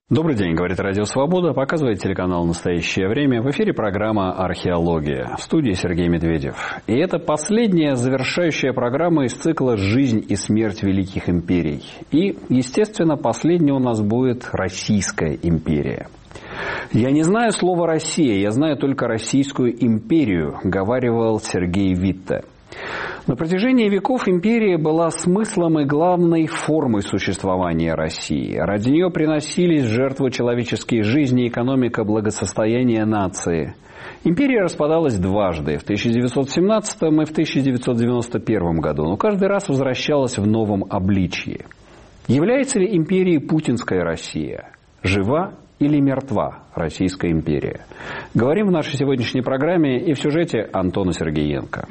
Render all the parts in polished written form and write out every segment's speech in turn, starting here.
Добрый день, говорит Радио Свобода, показывает телеканал «Настоящее время». В эфире программа «Археология». В студии Сергей Медведев. И это последняя завершающая программа из цикла «Жизнь и смерть великих империй». И, естественно, последней у нас будет Российская империя. «Я не знаю слова «Россия», я знаю только Российскую империю», говаривал Сергей Витте. На протяжении веков империя была смыслом и главной формой существования России. Ради нее приносились в жертву человеческие жизни, экономика, благосостояние нации. Империя распадалась дважды, в 1917 и в 1991 году, но каждый раз возвращалась в новом обличье. Является ли империей путинская Россия? Жива или мертва Российская империя? Говорим в нашей сегодняшней программе и в сюжете Антона Сергеенко.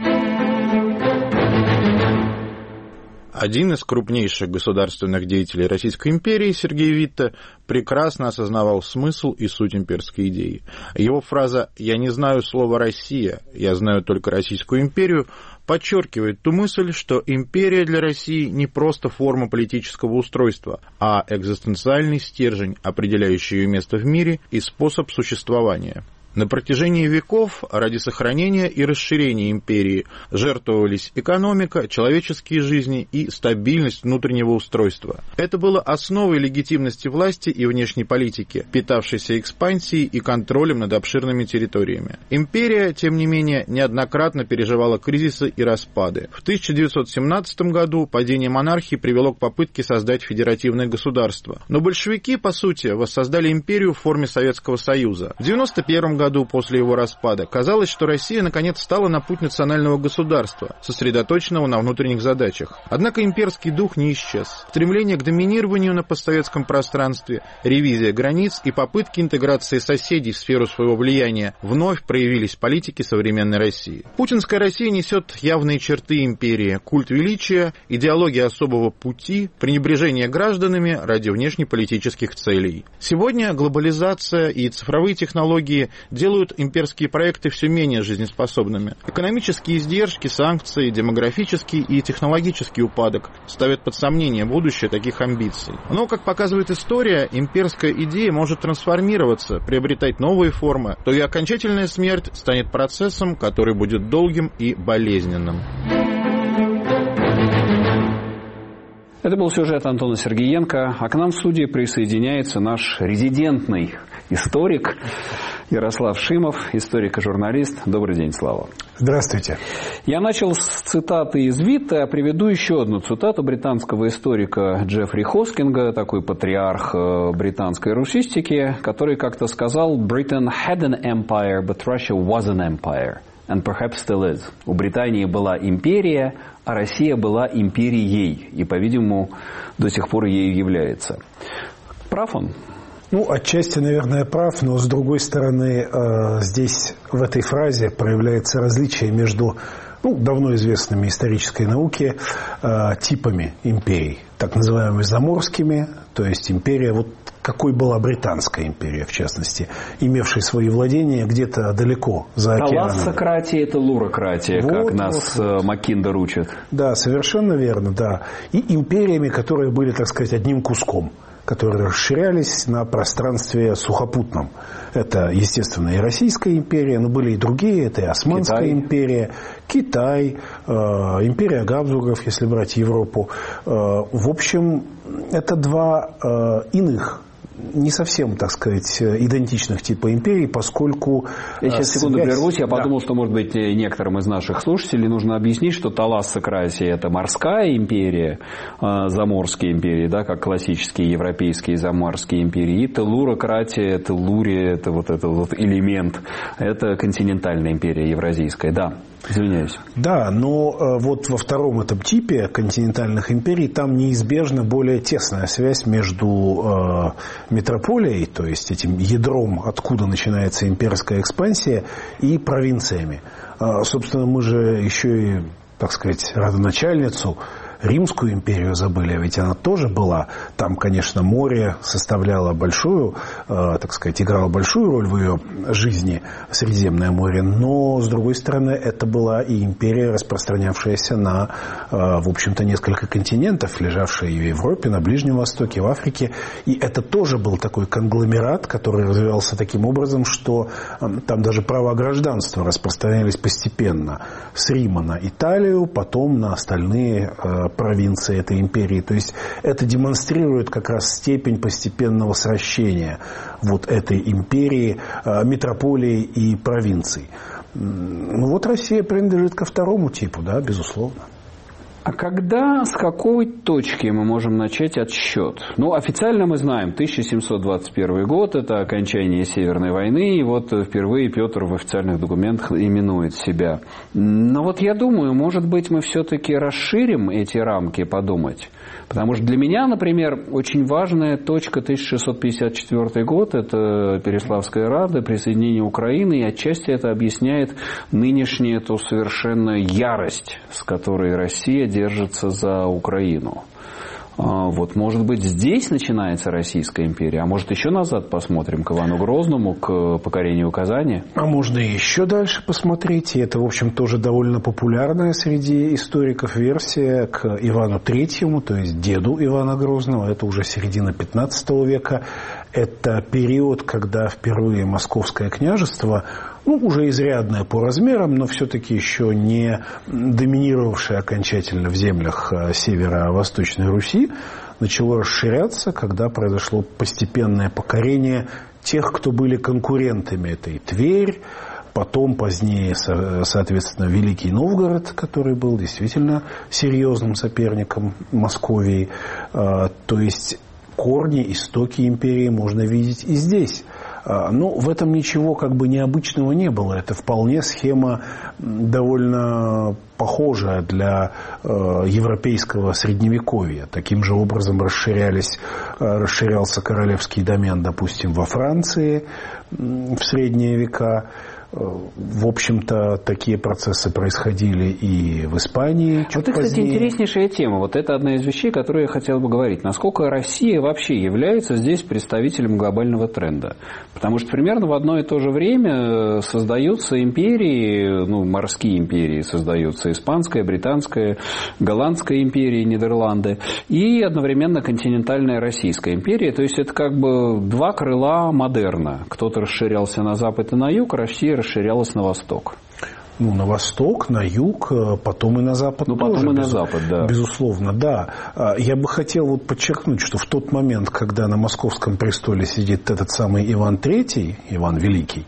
Один из крупнейших государственных деятелей Российской империи, Сергей Витте, прекрасно осознавал смысл и суть имперской идеи. Его фраза «я не знаю слова «Россия», я знаю только Российскую империю» подчеркивает ту мысль, что империя для России не просто форма политического устройства, а экзистенциальный стержень, определяющий ее место в мире и способ существования. На протяжении веков ради сохранения и расширения империи жертвовались экономика, человеческие жизни и стабильность внутреннего устройства. Это было основой легитимности власти и внешней политики, питавшейся экспансией и контролем над обширными территориями. Империя, тем не менее, неоднократно переживала кризисы и распады. В 1917 году падение монархии привело к попытке создать федеративное государство. Но большевики, по сути, воссоздали империю в форме Советского Союза. В 1991 году после его распада казалось, что Россия наконец стала на путь национального государства, сосредоточенного на внутренних задачах. Однако имперский дух не исчез. Стремление к доминированию на постсоветском пространстве, ревизия границ и попытки интеграции соседей в сферу своего влияния вновь проявились в политике современной России. Путинская Россия несет явные черты империи: культ величия, идеология особого пути, пренебрежение гражданами ради внешнеполитических целей. Сегодня глобализация и цифровые технологии делают имперские проекты все менее жизнеспособными. Экономические издержки, санкции, демографический и технологический упадок ставят под сомнение будущее таких амбиций. Но, как показывает история, имперская идея может трансформироваться, приобретать новые формы, то и окончательная смерть станет процессом, который будет долгим и болезненным. Это был сюжет Антона Сергеенко, а к нам в студии присоединяется наш резидентный историк Ярослав Шимов, историк и журналист. Добрый день, Слава. Здравствуйте. Я начал с цитаты из Витте, а приведу еще одну цитату британского историка Джеффри Хоскинга, такой патриарх британской русистики, который как-то сказал: «Britain had an empire, but Russia was an empire, and perhaps still is». У Британии была империя, а Россия была империей, и, по-видимому, до сих пор ею является. Прав он? Отчасти, наверное, прав, но, с другой стороны, здесь, в этой фразе, проявляется различие между давно известными исторической науке типами империй, так называемыми заморскими, то есть империя, какой была Британская империя, в частности, имевшая свои владения где-то далеко за океаном. Талассократия – это лурократия, как нас Маккиндер учит. Да, совершенно верно, да. И империями, которые были, так сказать, одним куском, которые расширялись на пространстве сухопутном. Это, естественно, и Российская империя, но были и другие. Это и Османская империя, Китай, империя Габсбургов, если брать Европу. В общем, это два иных, не совсем, так сказать, идентичных типа империй, поскольку... Я сейчас секунду прервусь. Я подумал, что, может быть, некоторым из наших слушателей нужно объяснить, что Талассократия – это морская империя, заморские империи, да, как классические европейские заморские империи. И телурократия, телурия – это этот элемент. Это континентальная империя евразийская, да. Извиняюсь. Да, но во втором этом типе континентальных империй там неизбежна более тесная связь между метрополией, то есть этим ядром, откуда начинается имперская экспансия, и провинциями. Собственно, мы же еще и, так сказать, родоначальницу Римскую империю забыли, а ведь она тоже была. Там, конечно, море составляло большую, так сказать, играло большую роль в ее жизни, Средиземное море. Но, с другой стороны, это была и империя, распространявшаяся на, в общем-то, несколько континентов, лежавшая и в Европе, на Ближнем Востоке, в Африке. И это тоже был такой конгломерат, который развивался таким образом, что там даже права гражданства распространялись постепенно. С Рима на Италию, потом на остальные провинции этой империи. То есть это демонстрирует как раз степень постепенного сращения вот этой империи, метрополии и провинций. Ну вот Россия принадлежит ко второму типу, да, безусловно. А когда, с какой точки мы можем начать отсчет? Ну, официально мы знаем, 1721 год – это окончание Северной войны, и вот впервые Петр в официальных документах именует себя. Но вот я думаю, может быть, мы все-таки расширим эти рамки подумать. Потому что для меня, например, очень важная точка 1654 год – это Переславская Рада, присоединение Украины, и отчасти это объясняет нынешнюю эту совершенно ярость, с которой Россия держится за Украину. Вот, может быть, здесь начинается Российская империя, а может, еще назад посмотрим к Ивану Грозному, к покорению Казани? А можно и еще дальше посмотреть, и это, в общем, тоже довольно популярная среди историков версия к Ивану Третьему, то есть деду Ивана Грозного, это уже середина 15 века. Это период, когда впервые Московское княжество, ну, уже изрядное по размерам, но все-таки еще не доминировавшее окончательно в землях северо-восточной Руси, начало расширяться, когда произошло постепенное покорение тех, кто были конкурентами. Это и Тверь, потом позднее, соответственно, Великий Новгород, который был действительно серьезным соперником Московии. То есть корни, истоки империи можно видеть и здесь. Но в этом ничего как бы необычного не было. Это вполне схема довольно похожая для европейского средневековья. Таким же образом расширялся королевский домен, допустим, во Франции в средние века. В общем-то, такие процессы происходили и в Испании чуть вот это, позднее. Кстати, интереснейшая тема. Вот это одна из вещей, которую я хотел бы говорить. Насколько Россия вообще является здесь представителем глобального тренда? Потому что примерно в одно и то же время создаются империи, ну, морские империи создаются, испанская, британская, голландская империя, Нидерланды, и одновременно континентальная Российская империя. То есть это как бы два крыла модерна. Кто-то расширялся на запад и на юг, Россия расширялась на восток. Ну, на восток, на юг, потом и на запад. Ну, потом тоже, и на запад, да. Безусловно, да. Я бы хотел вот подчеркнуть, что в тот момент, когда на московском престоле сидит этот самый Иван III, Иван Великий,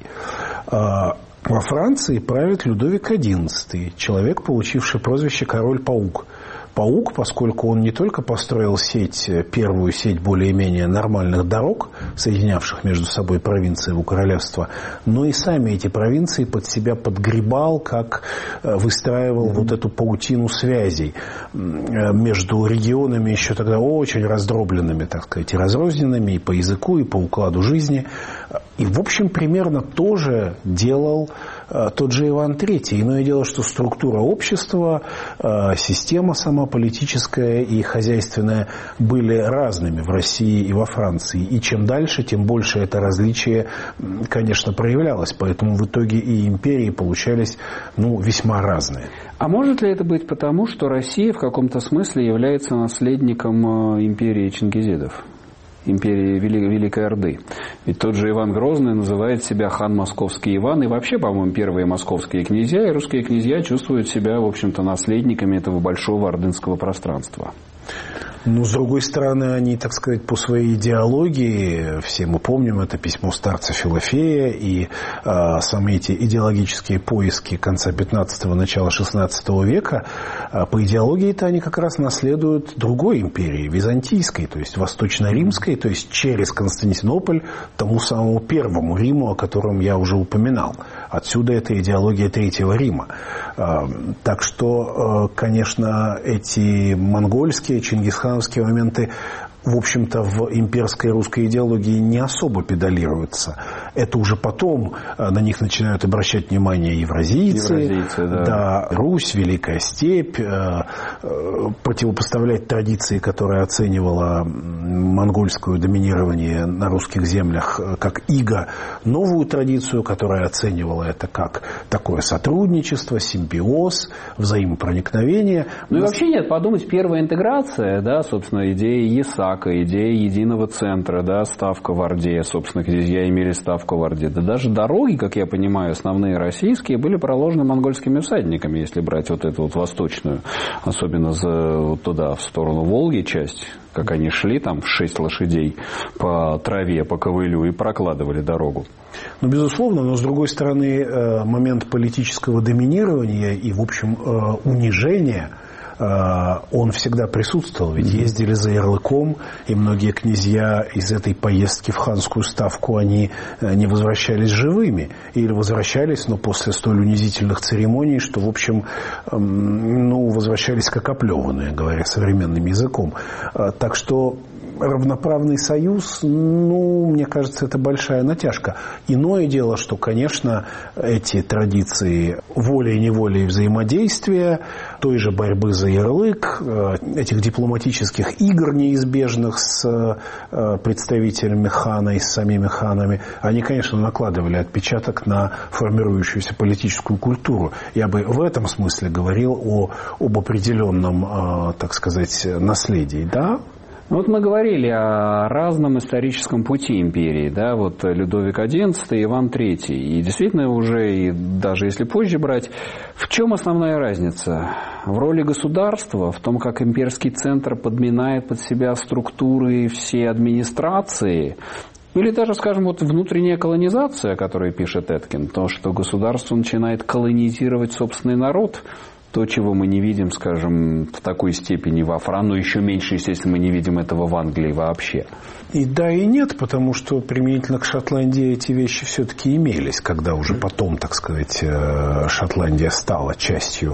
во Франции правит Людовик XI, человек, получивший прозвище «Король-паук». Паук, поскольку он не только построил первую сеть более-менее нормальных дорог, соединявших между собой провинции его королевства, но и сами эти провинции под себя подгребал, как выстраивал вот эту паутину связей между регионами, еще тогда очень раздробленными, так сказать, и разрозненными и по языку, и по укладу жизни. И, в общем, примерно то же делал тот же Иван III. Иное дело, что структура общества, система сама политическая и хозяйственная были разными в России и во Франции. И чем дальше, тем больше это различие, конечно, проявлялось. Поэтому в итоге и империи получались, ну, весьма разные. А может ли это быть потому, что Россия в каком-то смысле является наследником империи чингизидов? Империи Великой Орды. Ведь тот же Иван Грозный называет себя хан Московский Иван. И вообще, по-моему, первые московские князья и русские князья чувствуют себя, в общем-то, наследниками этого большого ордынского пространства. Но, с другой стороны, они, так сказать, по своей идеологии, все мы помним это письмо старца Филофея и сами эти идеологические поиски конца 15-го, начала 16 века, по идеологии-то они как раз наследуют другой империи, византийской, то есть восточно-римской, то есть через Константинополь, тому самому первому Риму, о котором я уже упоминал. Отсюда эта идеология Третьего Рима. Так что, конечно, эти монгольские, чингисхановские моменты, в общем-то, в имперской русской идеологии не особо педалируются. Это уже потом на них начинают обращать внимание евразийцы, да, Русь, Великая Степь, противопоставлять традиции, которая оценивала монгольское доминирование на русских землях как иго, новую традицию, которая оценивала это как такое сотрудничество, симбиоз, взаимопроникновение. Ну и вообще нет, подумать, первая интеграция, да, собственно, идея ЕСАКа, идея единого центра, да, ставка в Орде, собственно, князья имели ставку в Орде. Да даже дороги, как я понимаю, основные российские, были проложены монгольскими всадниками, если брать вот эту вот восточную, особенно вот туда, в сторону Волги часть, как они шли там 6 лошадей по траве, по ковылю и прокладывали дорогу. Ну, безусловно, но с другой стороны, момент политического доминирования и, в общем, унижения, он всегда присутствовал. Ведь ездили за ярлыком, и многие князья из этой поездки в ханскую ставку, они не возвращались живыми. Или возвращались, но после столь унизительных церемоний, что, в общем, возвращались как оплеванные, говоря современным языком. Так что равноправный союз, мне кажется, это большая натяжка. Иное дело, что, конечно, эти традиции волей-неволей взаимодействия, той же борьбы за ярлык, этих дипломатических игр неизбежных с представителями хана и с самими ханами, они, конечно, накладывали отпечаток на формирующуюся политическую культуру. Я бы в этом смысле говорил об определенном, так сказать, наследии, да? Вот мы говорили о разном историческом пути империи, да, вот Людовик XI и Иван III. И действительно уже, и даже если позже брать, в чем основная разница? В роли государства, в том, как имперский центр подминает под себя структуры все администрации, или даже, скажем, вот внутренняя колонизация, о которой пишет Эткин, то, что государство начинает колонизировать собственный народ, то, чего мы не видим, скажем, в такой степени во Франции, но еще меньше, естественно, мы не видим этого в Англии вообще. И да, и нет, потому что применительно к Шотландии эти вещи все-таки имелись, когда уже потом, так сказать, Шотландия стала частью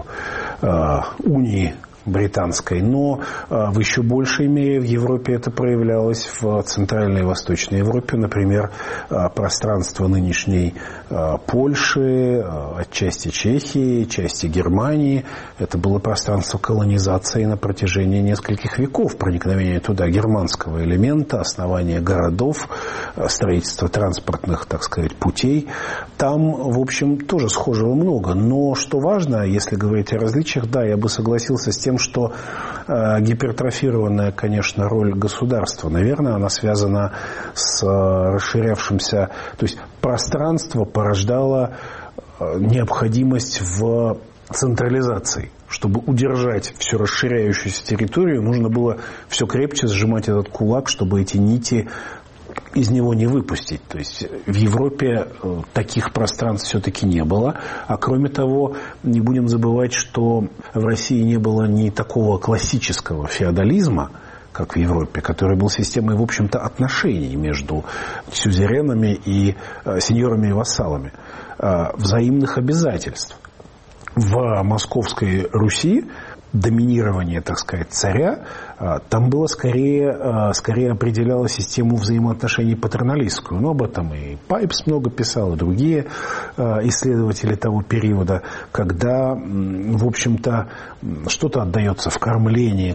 унии британской, но в еще большей мере в Европе это проявлялось в Центральной и Восточной Европе, например, пространство нынешней Польши, отчасти Чехии, части Германии. Это было пространство колонизации на протяжении нескольких веков, проникновение туда германского элемента, основание городов, строительство транспортных, так сказать, путей. Там, в общем, тоже схожего много. Но что важно, если говорить о различиях, да, я бы согласился с тем, что гипертрофированная, конечно, роль государства, наверное, она связана с расширявшимся... То есть пространство порождало необходимость в централизации. Чтобы удержать всю расширяющуюся территорию, нужно было все крепче сжимать этот кулак, чтобы эти нити из него не выпустить. То есть в Европе таких пространств все-таки не было. А кроме того, не будем забывать, что в России не было ни такого классического феодализма, как в Европе, который был системой, в общем-то, отношений между сюзеренами и сеньорами и вассалами, взаимных обязательств. В Московской Руси доминирование, так сказать, царя, там было скорее определяло систему взаимоотношений патерналистскую. Но об этом и Пайпс много писал, и другие исследователи того периода, когда, в общем-то, что-то отдается в кормление,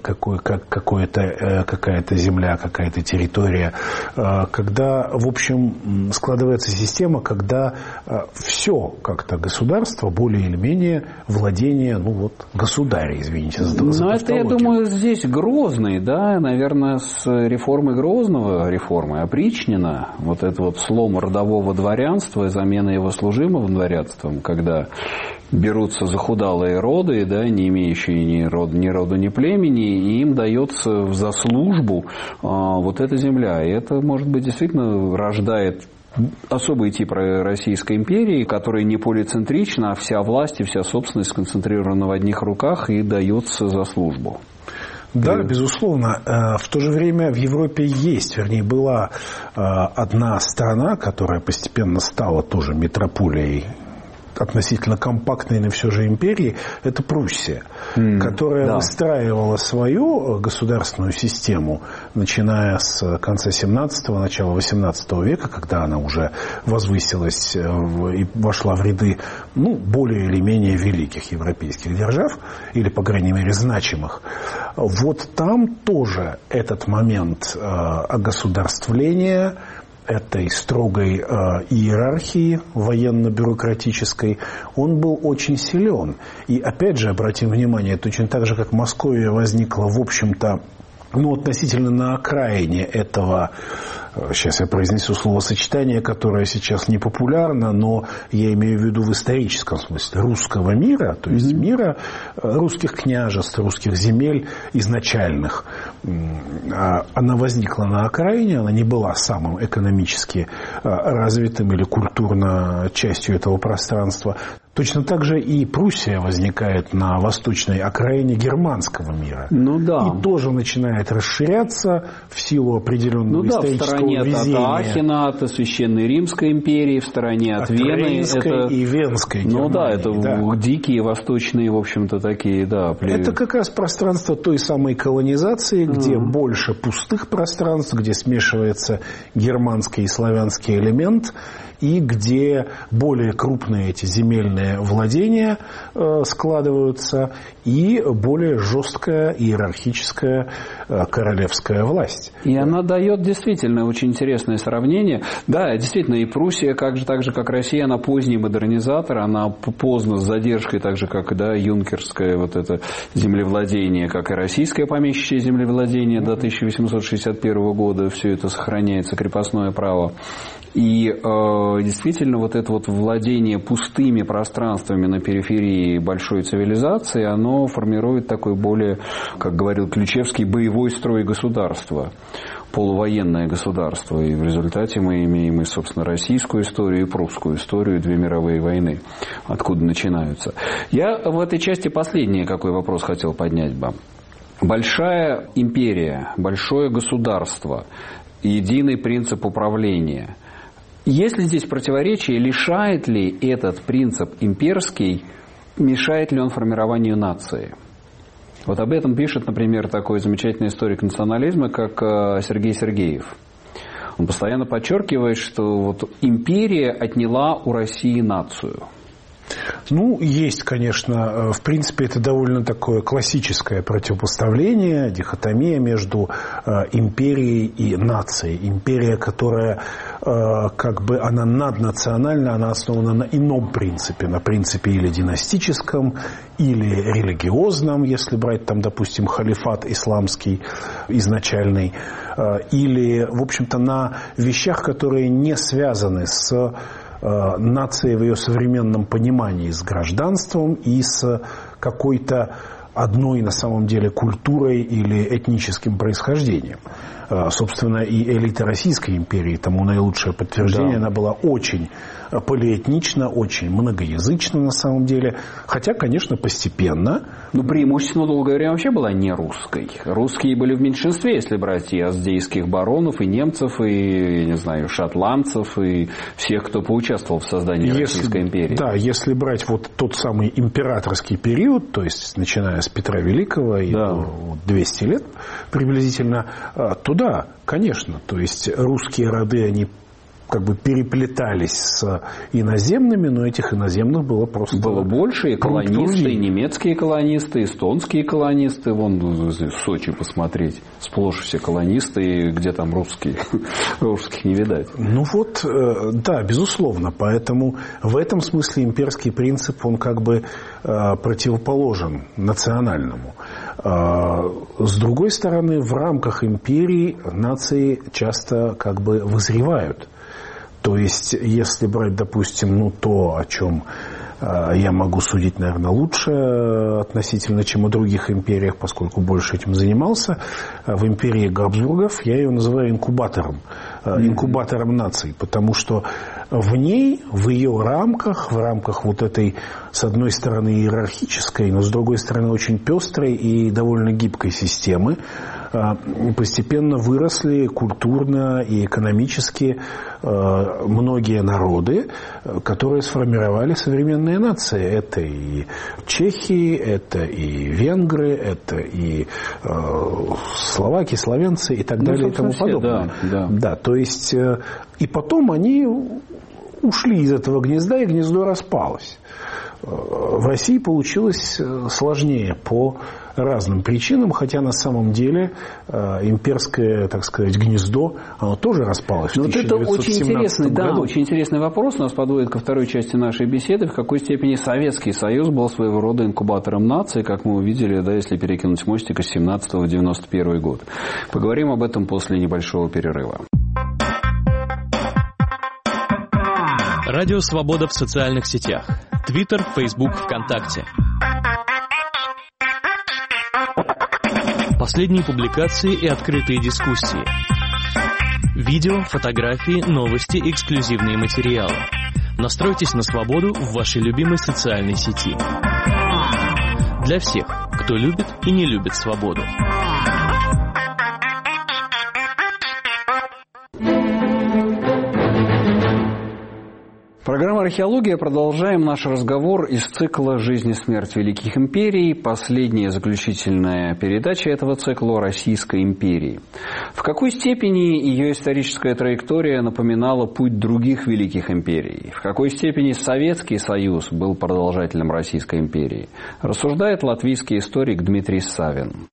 какая-то земля, какая-то территория, когда, в общем, складывается система, когда все как-то государство более или менее владение, государя, извините за тавтологию. Ну, это, я думаю, здесь Грозный, да, наверное, с реформой Грозного, реформой опричнина, вот это вот слом родового дворянства и замена его служимым дворянством, когда берутся захудалые роды, да, не имеющие ни рода, ни племени, и им дается за службу вот эта земля. И это, может быть, действительно рождает особый тип Российской империи, которая не полицентрична, а вся власть и вся собственность сконцентрирована в одних руках и дается за службу. Да, безусловно. В то же время в Европе была одна страна, которая постепенно стала тоже метрополией относительно компактной, но все же империи, это Пруссия, которая выстраивала свою государственную систему, начиная с конца 17-го, начала 18 века, когда она уже возвысилась и вошла в ряды более или менее великих европейских держав, или, по крайней мере, значимых. Вот там тоже этот момент огосударствления, этой строгой иерархии военно-бюрократической, он был очень силен. И опять же, обратим внимание, точно так же, как Московия возникла, в общем-то, относительно на окраине этого, сейчас я произнесу словосочетание, которое сейчас не популярно, но я имею в виду в историческом смысле, русского мира, то есть мира русских княжеств, русских земель изначальных. Она возникла на окраине, она не была самым экономически развитым или культурно частью этого пространства. Точно так же и Пруссия возникает на восточной окраине германского мира. И тоже начинает расширяться в силу определенного исторического везения. В стороне от Ахена, от Священной Римской империи, в стороне от Вены. И Венской Германии. Это дикие восточные, в общем-то, такие, Это как раз пространство той самой колонизации, где больше пустых пространств, где смешивается германский и славянский элемент, и где более крупные эти земельные владения складываются, и более жесткая иерархическая королевская власть. И она дает действительно очень интересное сравнение. Да, действительно, и Пруссия, так же, как Россия, она поздний модернизатор, она поздно с задержкой, так же, как юнкерское это землевладение, как и российское помещичье землевладение до 1861 года, все это сохраняется, крепостное право. И действительно это владение пустыми пространствами на периферии большой цивилизации, оно формирует такой более, как говорил Ключевский, боевой строй государства, полувоенное государство. И в результате мы имеем собственно, российскую историю и прусскую историю, две мировые войны, откуда начинаются. Я в этой части последний какой вопрос хотел поднять бы. Большая империя, большое государство, единый принцип управления – есть ли здесь противоречие, лишает ли этот принцип имперский, мешает ли он формированию нации? Об этом пишет, например, такой замечательный историк национализма, как Сергей Сергеев. Он постоянно подчеркивает, что империя отняла у России нацию. Есть, конечно, в принципе, это довольно такое классическое противопоставление, дихотомия между империей и нацией. Империя, которая она наднациональна, она основана на ином принципе, на принципе или династическом, или религиозном, если брать допустим, халифат исламский изначальный, или, в общем-то, на вещах, которые не связаны с нацией в ее современном понимании, с гражданством и с какой-то одной на самом деле культурой или этническим происхождением. Собственно, и элита Российской империи тому наилучшее подтверждение. Она была очень полиэтнична, очень многоязычна на самом деле. Хотя, конечно, постепенно. Преимущественно долгое время вообще была не русской. Русские были в меньшинстве, если брать и аздейских баронов, и немцев, и, шотландцев, и всех, кто поучаствовал в создании Российской империи. Да, если брать тот самый императорский период, то есть начиная с Петра Великого и 200 лет приблизительно, то да, конечно. То есть русские роды, они переплетались с иноземными, но этих иноземных было больше, и колонисты, и немецкие колонисты, эстонские колонисты. В Сочи посмотреть, сплошь все колонисты, и где там русские, русских не видать. Да, безусловно. Поэтому в этом смысле имперский принцип, он противоположен национальному. С другой стороны, в рамках империи нации часто вызревают. То есть, если брать, допустим, то, о чем я могу судить, наверное, лучше относительно, чем о других империях, поскольку больше этим занимался, в империи Габсбургов я ее называю инкубатором наций, потому что в ней, в ее рамках, в рамках этой, с одной стороны, иерархической, но с другой стороны, очень пестрой и довольно гибкой системы, постепенно выросли культурно и экономически многие народы, которые сформировали современные нации. Это и чехи, это и венгры, это и словаки, словенцы и так далее и тому подобное. Да, то есть и потом они ушли из этого гнезда, и гнездо распалось. В России получилось сложнее по разным причинам, хотя на самом деле имперское, так сказать, гнездо, оно тоже распалось в 1917 году. Очень интересный вопрос нас подводит ко второй части нашей беседы. В какой степени Советский Союз был своего рода инкубатором нации, как мы увидели, если перекинуть мостик из 17 в 91 год. Поговорим об этом после небольшого перерыва. Радио «Свобода» в социальных сетях. Твиттер, Фейсбук, ВКонтакте. Последние публикации и открытые дискуссии. Видео, фотографии, новости, эксклюзивные материалы. Настройтесь на свободу в вашей любимой социальной сети. Для всех, кто любит и не любит свободу. Программа «Археология». Продолжаем наш разговор из цикла «Жизнь и смерть великих империй». Последняя заключительная передача этого цикла о Российской империи. В какой степени ее историческая траектория напоминала путь других великих империй? В какой степени Советский Союз был продолжателем Российской империи? Рассуждает латвийский историк Дмитрий Савин.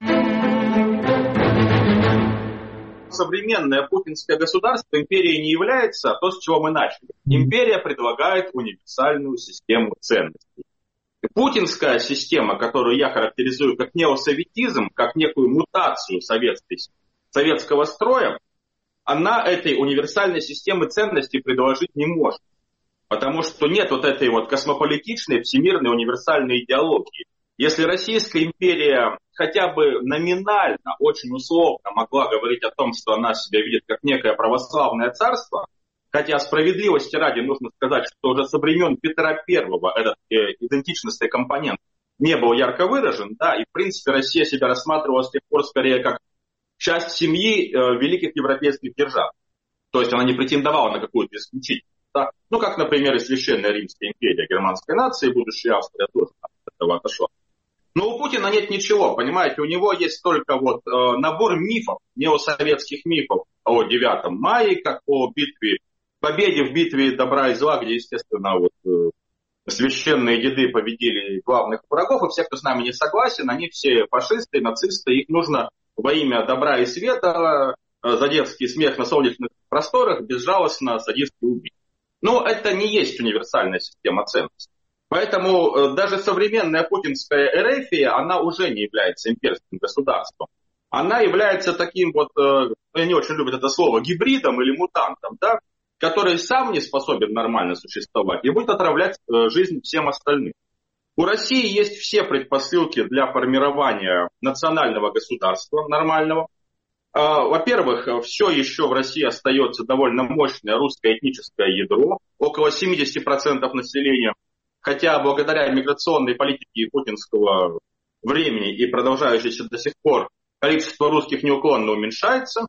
Современное путинское государство империей не является, то, с чего мы начали. Империя предлагает универсальную систему ценностей. Путинская система, которую я характеризую как неосоветизм, как некую мутацию советского строя, она этой универсальной системы ценностей предложить не может. Потому что нет вот этой вот космополитичной, всемирной, универсальной идеологии. Если Российская империя хотя бы номинально, очень условно могла говорить о том, что она себя видит как некое православное царство, хотя справедливости ради нужно сказать, что уже со времен Петра I этот идентичностный компонент не был ярко выражен, да, и в принципе Россия себя рассматривала с тех пор скорее как часть семьи великих европейских держав. То есть она не претендовала на какую-то исключительность. Да? Ну, как, например, и Священная Римская империя германской нации, будущая Австрия тоже от этого отошла. Но у Путина нет ничего, понимаете, у него есть только вот набор мифов, неосоветских мифов о 9 мая, как о победе в битве добра и зла, где, естественно, вот, священные деды победили главных врагов, и все, кто с нами не согласен, они все фашисты, нацисты, их нужно во имя добра и света за детский смех на солнечных просторах безжалостно садистски убить. Но это не есть универсальная система ценностей. Поэтому даже современная путинская эрефия, она уже не является имперским государством. Она является таким вот, я не очень люблю это слово, гибридом или мутантом, да, который сам не способен нормально существовать и будет отравлять жизнь всем остальным. У России есть все предпосылки для формирования национального государства нормального. Во-первых, все еще в России остается довольно мощное русское этническое ядро, около 70% населения. Хотя благодаря миграционной политике путинского времени и продолжающейся до сих пор количество русских неуклонно уменьшается.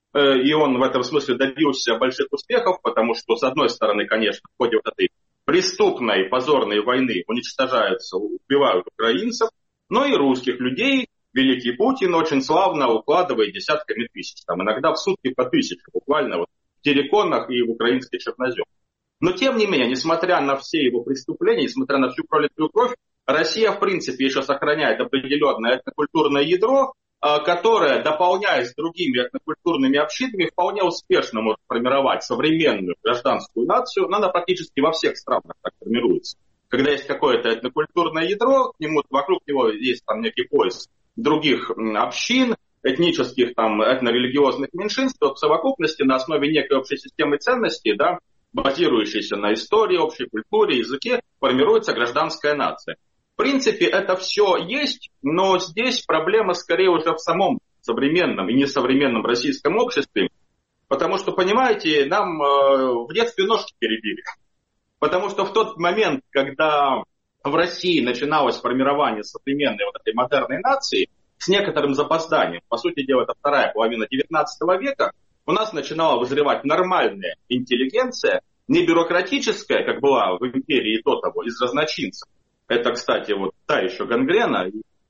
И он в этом смысле добился больших успехов, потому что, с одной стороны, конечно, в ходе вот этой преступной, позорной войны уничтожаются, убивают украинцев, но и русских людей великий Путин очень славно укладывает десятками тысяч. Там иногда в сутки по 1000, буквально вот в терриконах и в украинской черноземе. Но, тем не менее, несмотря на все его преступления, несмотря на всю пролитую кровь, Россия, в принципе, еще сохраняет определенное этнокультурное ядро, которое, дополняясь другими этнокультурными общинами, вполне успешно может формировать современную гражданскую нацию, но она практически во всех странах так формируется. Когда есть какое-то этнокультурное ядро, вокруг него есть там некий пояс других общин, этнических, там, этнорелигиозных меньшинств, то в совокупности на основе некой общей системы ценностей, да, базирующейся на истории, общей культуре, языке, формируется гражданская нация. В принципе, это все есть, но здесь проблема скорее уже в самом современном и несовременном российском обществе, потому что, понимаете, нам в детстве ножки перебили. Потому что в тот момент, когда в России начиналось формирование современной вот этой модерной нации, с с некоторым запозданием. По сути дела, это вторая половина 19 века. У нас начинала вызревать нормальная интеллигенция, не бюрократическая, как была в империи до того, из разночинцев. Это, кстати, вот та еще гангрена.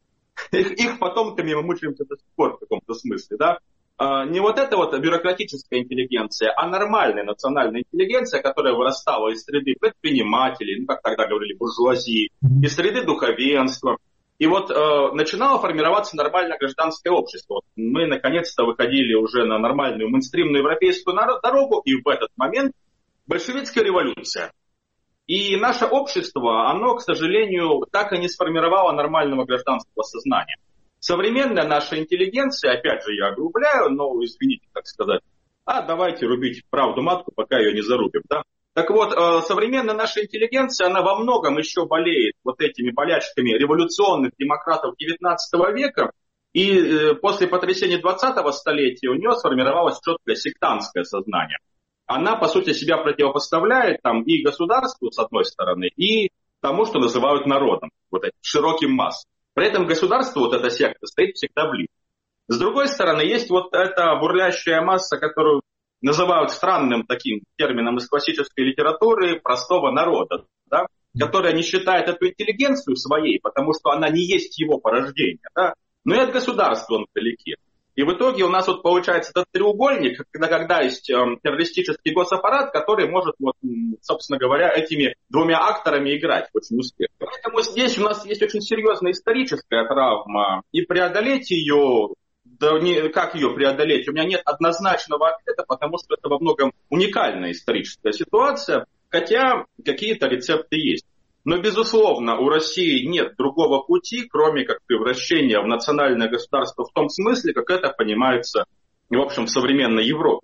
Их потомками мы мучаемся до сих пор в каком-то смысле, да. Не вот эта вот бюрократическая интеллигенция, а нормальная национальная интеллигенция, которая вырастала из среды предпринимателей, ну, как тогда говорили, буржуазии, из среды духовенства. И вот начинало формироваться нормальное гражданское общество. Вот мы наконец-то выходили уже на нормальную мейнстримную европейскую дорогу, и в этот момент большевистская революция. И наше общество, оно, к сожалению, так и не сформировало нормального гражданского сознания. Современная наша интеллигенция, опять же, я огрубляю, но, извините, так сказать, давайте рубить правду матку, пока ее не зарубим, да? Так вот, современная наша интеллигенция, она во многом еще болеет вот этими болячками революционных демократов XIX века, и после потрясений 20-го столетия у нее сформировалось четкое сектантское сознание. Она, по сути, себя противопоставляет там и государству, с одной стороны, и тому, что называют народом, вот этим широким массам. При этом государство, вот эта секта, стоит всегда ближе. С другой стороны, есть вот эта бурлящая масса, которую называют странным таким термином из классической литературы простого народа, да, которая не считает эту интеллигенцию своей, потому что она не есть его порождение, да, но и от государства он вдалеке. И в итоге у нас вот получается этот треугольник, когда есть террористический госаппарат, который может, вот, собственно говоря, этими двумя акторами играть очень успешно. Поэтому здесь у нас есть очень серьезная историческая травма, и преодолеть ее, да не, как ее преодолеть, у меня нет однозначного ответа, потому что это во многом уникальная историческая ситуация, хотя какие-то рецепты есть. Но, безусловно, у России нет другого пути, кроме как превращения в национальное государство в том смысле, как это понимается, в общем, в современной Европе.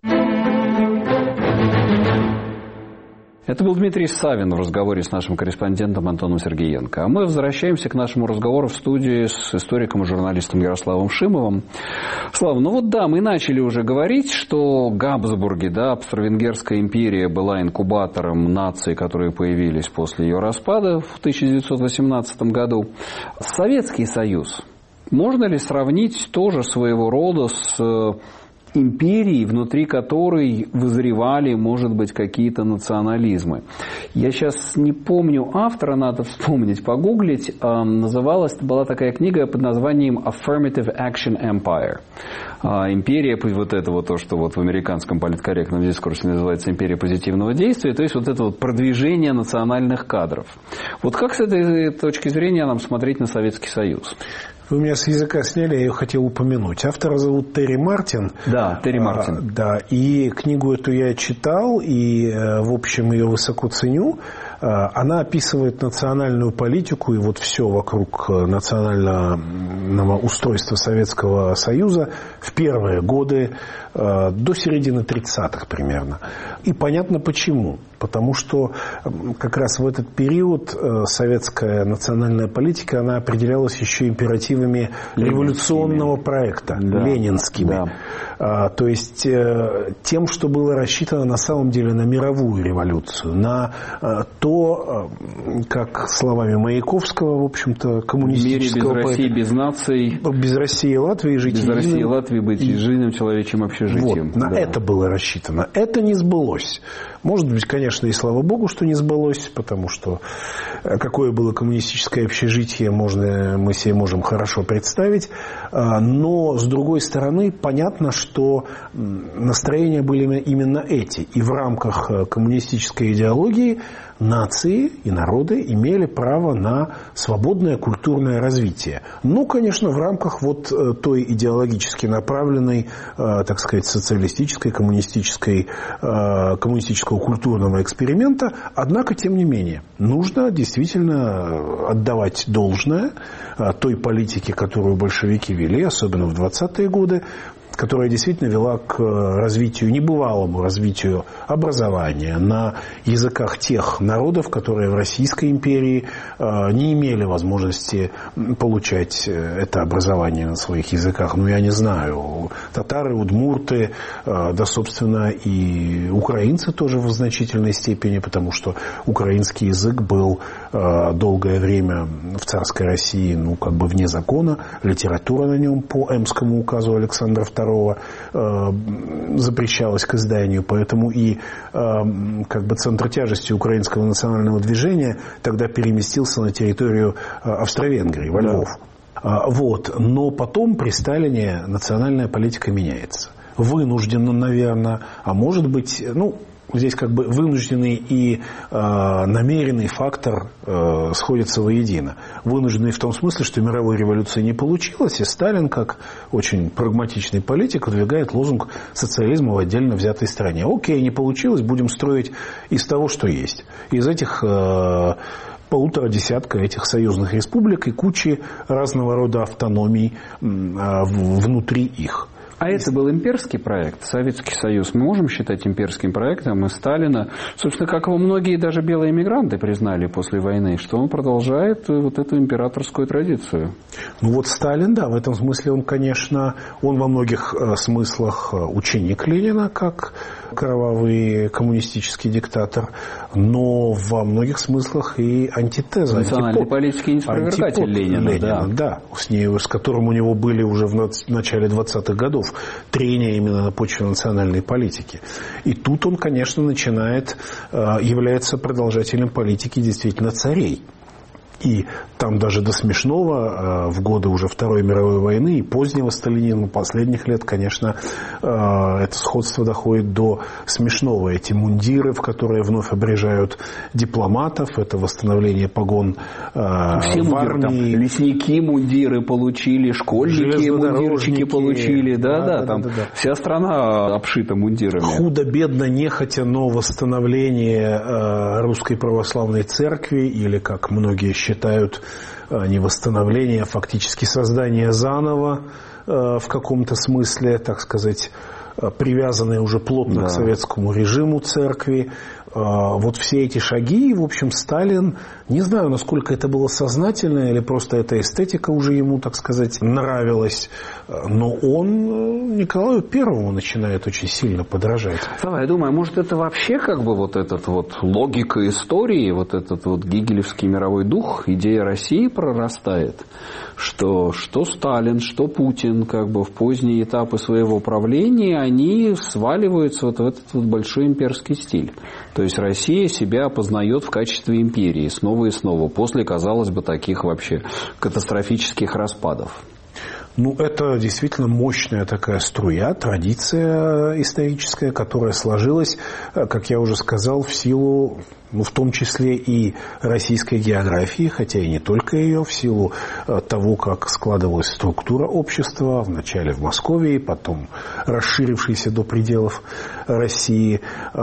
Это был Дмитрий Савин в разговоре с нашим корреспондентом Антоном Сергеенко. А мы возвращаемся к нашему разговору в студии с историком и журналистом Ярославом Шимовым. Слава, ну вот да, мы начали уже говорить, что Габсбурги, да, Австро-Венгерская империя была инкубатором наций, которые появились после ее распада в 1918 году. Советский Союз можно ли сравнить тоже своего рода с империи, внутри которой вызревали, может быть, какие-то национализмы? Я сейчас не помню автора, надо вспомнить, погуглить. Называлась, была такая книга под названием Affirmative Action Empire. Империя, вот это вот то, что вот в американском политкорректном дискурсе называется империя позитивного действия, то есть вот это вот продвижение национальных кадров. Вот как с этой точки зрения нам смотреть на Советский Союз? Вы меня с языка сняли, я ее хотел упомянуть. Автора зовут Терри Мартин. Да, Терри Мартин. Да, и книгу эту я читал, и, в общем, ее высоко ценю. Она описывает национальную политику и вот все вокруг национального устройства Советского Союза в первые годы, до середины 30-х примерно. И понятно почему. Потому что как раз в этот период советская национальная политика, она определялась еще императивами революционного проекта, да, ленинскими. Да. То есть тем, что было рассчитано на самом деле на мировую революцию, на то, как словами Маяковского, в общем-то, коммунистического... В мире без России, без наций... Без России и Латвии жить... Без России и Латвии быть единым человечьим общежитием. Вот, на это было рассчитано. Это не сбылось. Может быть, конечно, и слава богу, что не сбылось, потому что какое было коммунистическое общежитие, мы себе можем хорошо представить. Но, с другой стороны, понятно, что настроения были именно эти. И в рамках коммунистической идеологии нации и народы имели право на свободное культурное развитие. Ну, конечно, в рамках вот той идеологически направленной, так сказать, социалистической, коммунистического культурного эксперимента. Однако, тем не менее, нужно действительно отдавать должное той политике, которую большевики вели, особенно в 20-е годы, которая действительно вела к развитию, небывалому развитию образования на языках тех народов, которые в Российской империи не имели возможности получать это образование на своих языках. Ну, я не знаю, татары, удмурты, да, собственно, и украинцы тоже в значительной степени, потому что украинский язык был долгое время в царской России, ну, как бы вне закона. Литература на нем по Эмскому указу Александра II запрещалась к изданию, поэтому и как бы центр тяжести украинского национального движения тогда переместился на территорию Австро-Венгрии, во Львов. Вот. Но потом при Сталине национальная политика меняется. Вынужденно, наверное, а может быть, ну, здесь как бы вынужденный и намеренный фактор сходятся воедино. Вынужденный в том смысле, что мировой революции не получилось, и Сталин, как очень прагматичный политик, выдвигает лозунг социализма в отдельно взятой стране. Окей, не получилось, будем строить из того, что есть. Из этих полутора десятка этих союзных республик и кучи разного рода автономий внутри их. А это был имперский проект, Советский Союз. Мы можем считать имперским проектом, и Сталина, собственно, как его многие даже белые эмигранты признали после войны, что он продолжает вот эту императорскую традицию. Ну вот Сталин, да, в этом смысле он, конечно, он во многих смыслах ученик Ленина, как кровавый коммунистический диктатор, но во многих смыслах и антитеза. Национальной политики неспровергатель Ленина, да, с которым у него были уже в начале 20-х годов трения именно на почве национальной политики. И тут он, конечно, является продолжателем политики действительно царей. И там даже до смешного в годы уже Второй мировой войны и позднего сталинизма, последних лет, конечно, это сходство доходит до смешного. Эти мундиры, в которые вновь обрежают дипломатов, это восстановление погон в армии. Лесники мундиры получили, школьники мундирчики получили. Да. Вся страна обшита мундирами. Худо-бедно, нехотя, но восстановление Русской Православной Церкви, или, как многие считают, не восстановление, а фактически создание заново в каком-то смысле, так сказать, привязанные уже плотно к советскому режиму церкви. Вот все эти шаги, в общем, Сталин, не знаю, насколько это было сознательно или просто эта эстетика уже ему, так сказать, нравилась, но он Николаю Первому начинает очень сильно подражать. Я думаю, может, это вообще как бы вот этот вот логика истории, вот этот вот гегелевский мировой дух, идея России прорастает, что Сталин, что Путин как бы в поздние этапы своего правления, они сваливаются вот в этот вот большой имперский стиль. То есть Россия себя опознает в качестве империи снова и снова, после, казалось бы, таких вообще катастрофических распадов. Ну, это действительно мощная такая струя, традиция историческая, которая сложилась, как я уже сказал, в силу, в том числе и российской географии, хотя и не только ее, в силу того, как складывалась структура общества, вначале в Москве, потом расширившейся до пределов России.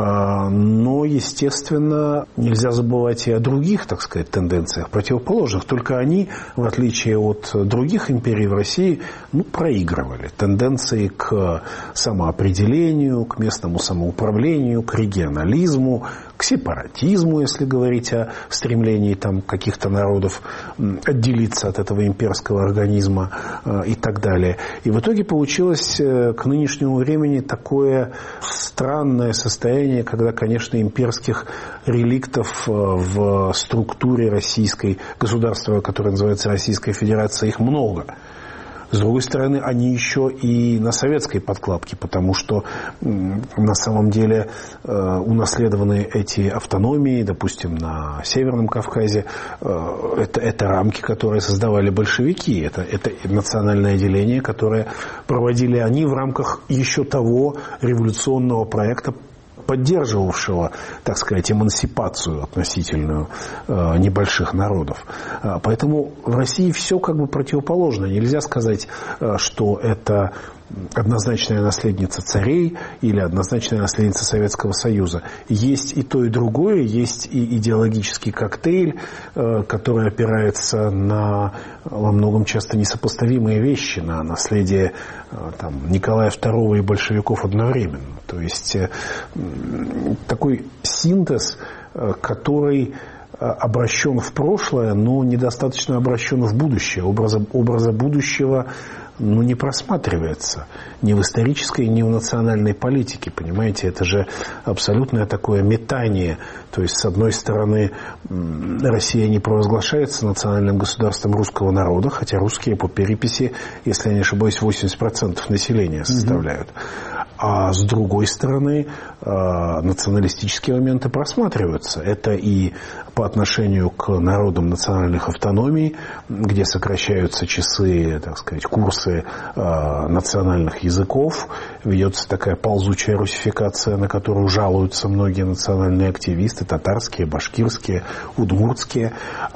Но, естественно, нельзя забывать и о других, так сказать, тенденциях противоположных. Только они, в отличие от других империй в России, проигрывали. Тенденции к самоопределению, к местному самоуправлению, к регионализму, к сепаратизму, если говорить о стремлении там каких-то народов отделиться от этого имперского организма и так далее. И в итоге получилось к нынешнему времени такое странное состояние, когда, конечно, имперских реликтов в структуре российской государства, которое называется Российская Федерация, их много. С другой стороны, они еще и на советской подкладке, потому что на самом деле унаследованы эти автономии, допустим, на Северном Кавказе. Это рамки, которые создавали большевики. Это национальное деление, которое проводили они в рамках еще того революционного проекта, поддерживавшего, так сказать, эмансипацию относительную небольших народов. Поэтому в России все как бы противоположно. Нельзя сказать, что это однозначная наследница царей или однозначная наследница Советского Союза. Есть и то, и другое. Есть и идеологический коктейль, который опирается на во многом часто несопоставимые вещи, на наследие Николая II и большевиков одновременно. То есть такой синтез, который обращен в прошлое, но недостаточно обращен в будущее. Образа будущего не просматривается ни в исторической, ни в национальной политике. Понимаете, это же абсолютное такое метание. То есть, с одной стороны, Россия не провозглашается национальным государством русского народа, хотя русские по переписи, если я не ошибаюсь, 80% населения составляют. А с другой стороны, националистические моменты просматриваются. Это и по отношению к народам национальных автономий, где сокращаются часы, так сказать, курсы национальных языков. Ведется такая ползучая русификация, на которую жалуются многие национальные активисты, татарские, башкирские, удмуртские.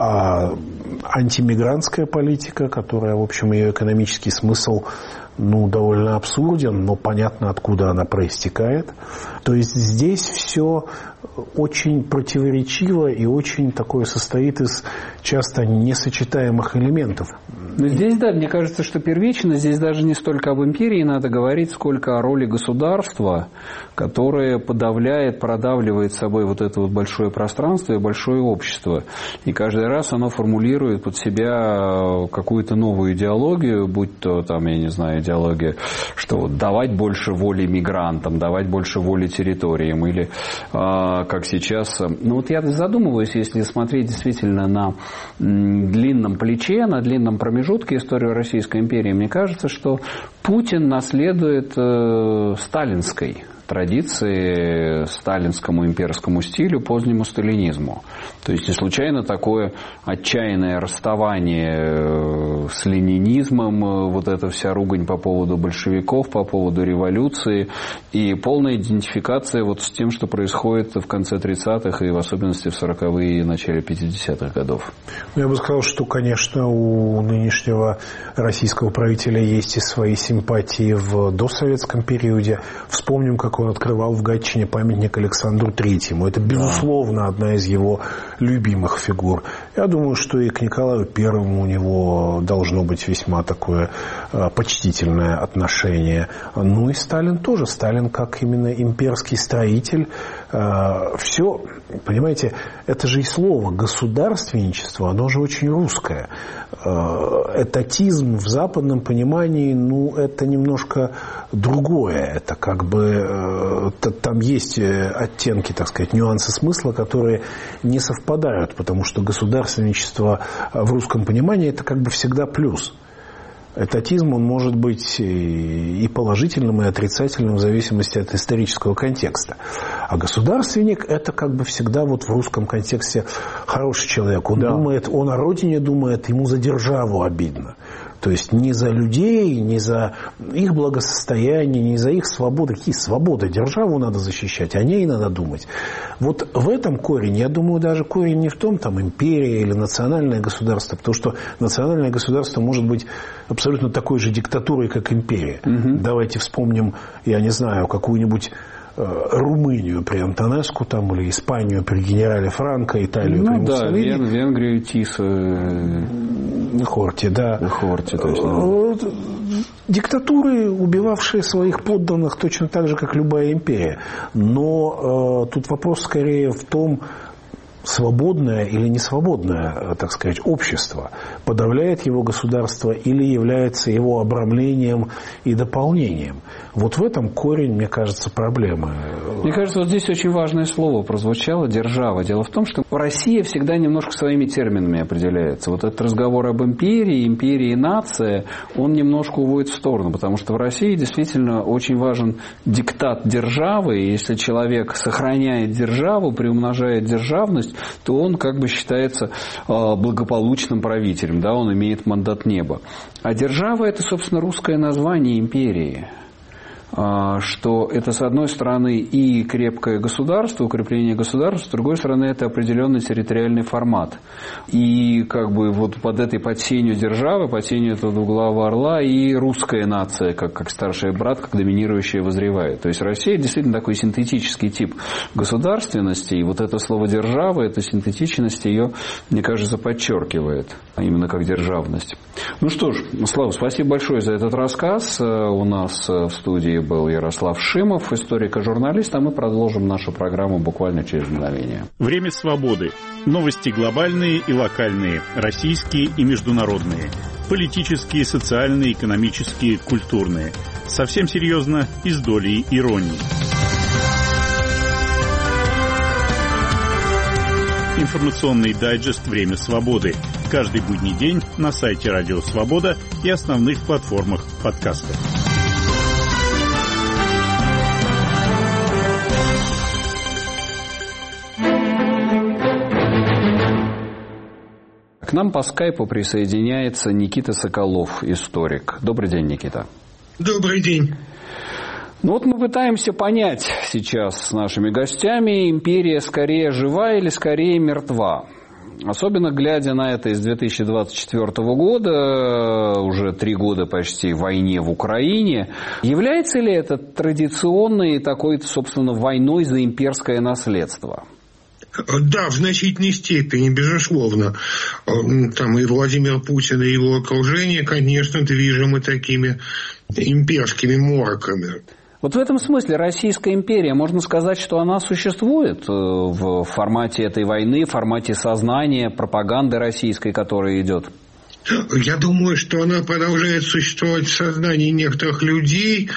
Антимигрантская политика, которая, в общем, ее экономический смысл довольно абсурден, но понятно, откуда она проистекает. То есть здесь все очень противоречиво и очень такое состоит из часто несочетаемых элементов. Но здесь, да, мне кажется, что первично здесь даже не столько об империи надо говорить, сколько о роли государства, которое продавливает собой вот это вот большое пространство и большое общество. И каждый раз оно формулирует под себя какую-то новую идеологию, будь то, я не знаю, идеология, что давать больше воли мигрантам, давать больше воли территориям, или как сейчас. Я задумываюсь, если смотреть действительно на длинном плече, на длинном промежутке истории Российской империи, мне кажется, что Путин наследует сталинской традиции, сталинскому имперскому стилю, позднему сталинизму. То есть не случайно такое отчаянное расставание с ленинизмом, вот эта вся ругань по поводу большевиков, по поводу революции и полная идентификация вот с тем, что происходит в конце 30-х и в особенности в 40-е и начале 50-х годов. Я бы сказал, что, конечно, у нынешнего российского правителя есть и свои симпатии в досоветском периоде. Вспомним, как он открывал в Гатчине памятник Александру Третьему. Это, безусловно, одна из его любимых фигур. Я думаю, что и к Николаю Первому у него должно быть весьма такое почтительное отношение. И Сталин тоже. Сталин как именно имперский строитель. Все, понимаете, это же и слово государственничество, оно же очень русское. Этатизм в западном понимании, это немножко другое. Это как бы там есть оттенки, так сказать, нюансы смысла, которые не совпадают, потому что государственничество в русском понимании это как бы всегда плюс. Этатизм, он может быть и положительным, и отрицательным в зависимости от исторического контекста. А государственник – это как бы всегда вот в русском контексте хороший человек. Он думает, он о родине думает, ему за державу обидно. То есть не за людей, не за их благосостояние, не за их свободы. Какие свободы? Державу надо защищать, о ней надо думать. Вот в этом корень, я думаю, даже корень не в том, империя или национальное государство, потому что национальное государство может быть абсолютно такой же диктатурой, как империя. Давайте вспомним, я не знаю, какую-нибудь Румынию при Антонеску или Испанию при генерале Франко, Италию при Муссолини. Венгрию Тиса. Хорти, да. Хорти, точно. Диктатуры, убивавшие своих подданных точно так же, как любая империя. Но тут вопрос скорее в том, свободное или несвободное, так сказать, общество подавляет его государство или является его обрамлением и дополнением. Вот в этом корень, мне кажется, проблемы. Мне кажется, вот здесь очень важное слово прозвучало – держава. Дело в том, что Россия всегда немножко своими терминами определяется. Вот этот разговор об империи и нация, он немножко уводит в сторону, потому что в России действительно очень важен диктат державы, и если человек сохраняет державу, приумножает державность, то он как бы считается благополучным правителем, он имеет мандат неба. А держава – это, собственно, русское название империи. что это, с одной стороны, и крепкое государство, укрепление государства, с другой стороны, это определенный территориальный формат. И как бы вот под этой под сенью державы, под сенью этого двуглавого орла и русская нация, как старший брат, как доминирующая возревает. То есть Россия действительно такой синтетический тип государственности, и вот это слово «держава», эта синтетичность ее, мне кажется, подчеркивает, именно как державность. Ну что ж, Слава, спасибо большое за этот рассказ. У нас в студии был Ярослав Шимов, историк и журналист, а мы продолжим нашу программу буквально через мгновение. Время свободы. Новости глобальные и локальные, российские и международные, политические, социальные, экономические, культурные. Совсем серьезно и с долей иронии. Информационный дайджест «Время свободы». Каждый будний день на сайте Радио Свобода и основных платформах подкастов. К нам по скайпу присоединяется Никита Соколов, историк. Добрый день, Никита. Добрый день. Ну вот мы пытаемся понять сейчас с нашими гостями, империя скорее жива или скорее мертва. Особенно глядя на это из 2024 года, уже 3 года почти войне в Украине, является ли это традиционной такой, собственно, войной за имперское наследство? Да, в значительной степени, безусловно. Там и Владимир Путин, и его окружение, конечно, движимы такими имперскими мороками. Вот в этом смысле Российская империя, можно сказать, что она существует в формате этой войны, в формате сознания, пропаганды российской, которая идет? Я думаю, что она продолжает существовать в сознании некоторых людей,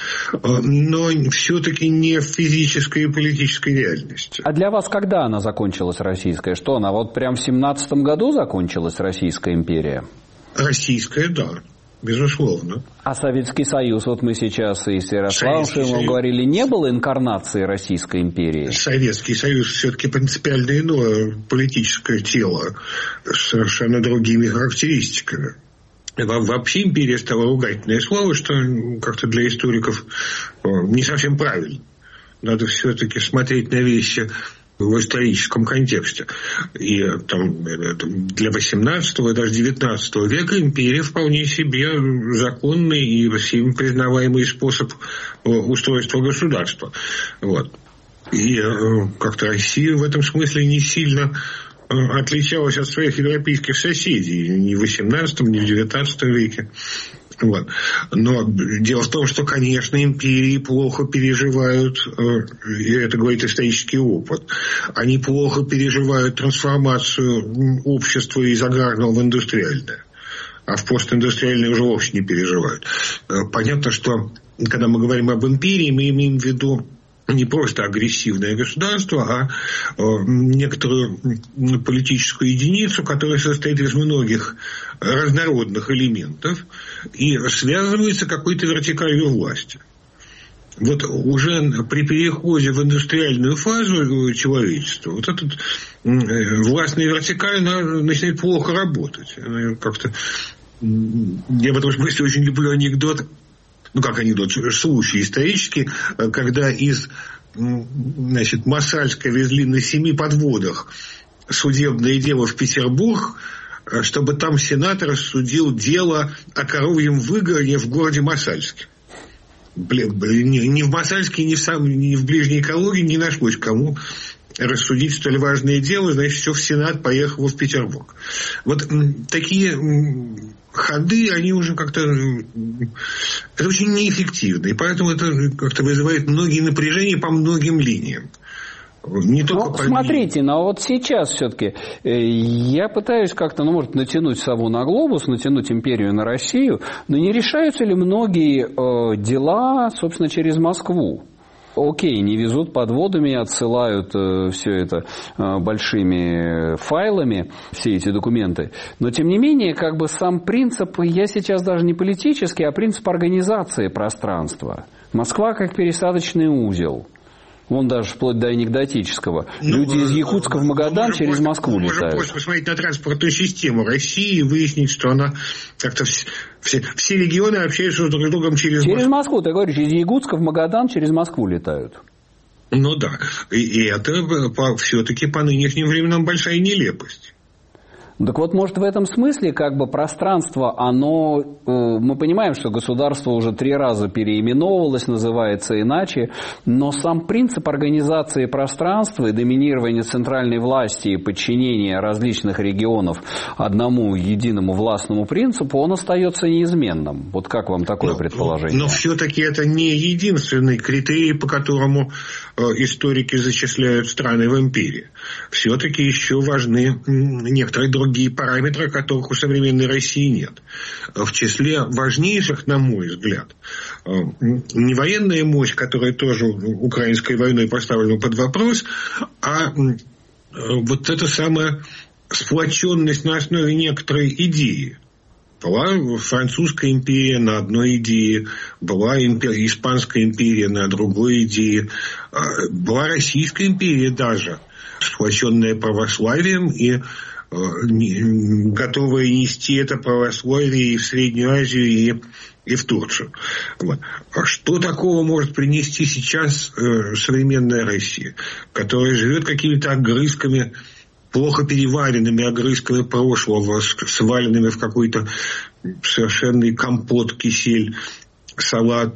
но все-таки не в физической и политической реальности. А для вас когда она закончилась, российская? Что она, вот прям в 17 году закончилась Российская империя? Российская, да. Безусловно. А Советский Союз, вот мы сейчас и с Ярославом Шимовым говорили, не было инкарнацией Российской империи? Советский Союз все-таки принципиально иное политическое тело с совершенно другими характеристиками. Вообще империя стала ругательное слово, что как-то для историков не совсем правильно. Надо все-таки смотреть на вещи в историческом контексте. И там, для 18 и даже 19 века империя вполне себе законный и всеми признаваемый способ устройства государства. Вот. И как-то Россия в этом смысле не сильно отличалась от своих европейских соседей ни в 18, ни в 19 веке. Вот. Но дело в том, что, конечно, империи плохо переживают, и это говорит исторический опыт, они плохо переживают трансформацию общества из аграрного в индустриальное. А в постиндустриальное уже вовсе не переживают. Понятно, что когда мы говорим об империи, мы имеем в виду не просто агрессивное государство, а некоторую политическую единицу, которая состоит из многих разнородных элементов и связывается какой-то вертикалью власти. Вот уже при переходе в индустриальную фазу человечества вот эта властная вертикаль начинает плохо работать. Как-то я в этом смысле очень люблю анекдот. Ну, как анекдот, случай исторический, когда из, Масальска везли на 7 подводах судебное дело в Петербург, чтобы там сенатор судил дело о коровьем выгоне в городе Масальске. Ни в Масальске, ни в ближней Калуге не нашлось кому рассудить столь важное дело, значит, все в Сенат поехало в Петербург. Вот такие ходы, они уже как-то... Это очень неэффективно. И поэтому это как-то вызывает многие напряжения по многим линиям. Не только смотрите, но вот сейчас все-таки я пытаюсь как-то, может, натянуть сову на глобус, натянуть империю на Россию, но не решаются ли многие дела, собственно, через Москву? Окей, не везут подводами, отсылают все это большими файлами, все эти документы. Но, тем не менее, как бы сам принцип, я сейчас даже не политический, а принцип организации пространства. Москва как пересадочный узел. Вон даже вплоть до анекдотического. Люди из Якутска в Магадан через Москву летают. Можно просто посмотреть на транспортную систему России и выяснить, что она как-то все регионы общаются друг с другом через Москву. Через Москву, ты говоришь, из Якутска в Магадан через Москву летают. Ну да. И это все-таки по нынешним временам большая нелепость. Так вот, может, в этом смысле как бы пространство, оно, мы понимаем, что государство уже 3 раза переименовывалось, называется иначе, но сам принцип организации пространства и доминирования центральной власти и подчинения различных регионов одному единому властному принципу, он остается неизменным. Вот как вам такое предположение? Но все-таки это не единственный критерий, по которому историки зачисляют страны в империи. Все-таки еще важны некоторые другие параметры, которых у современной России нет. В числе важнейших, на мой взгляд, не военная мощь, которая тоже украинской войной поставлена под вопрос, а вот эта самая сплоченность на основе некоторой идеи. Была Французская империя на одной идее, была Испанская империя на другой идее, была Российская империя даже, сплоченная православием и готовая нести это православие и в Среднюю Азию, и в Турцию. Вот. А что такого может принести сейчас современная Россия, которая живет какими-то огрызками, плохо переваренными огрызками прошлого, сваленными в какой-то совершенный компот, кисель, салат,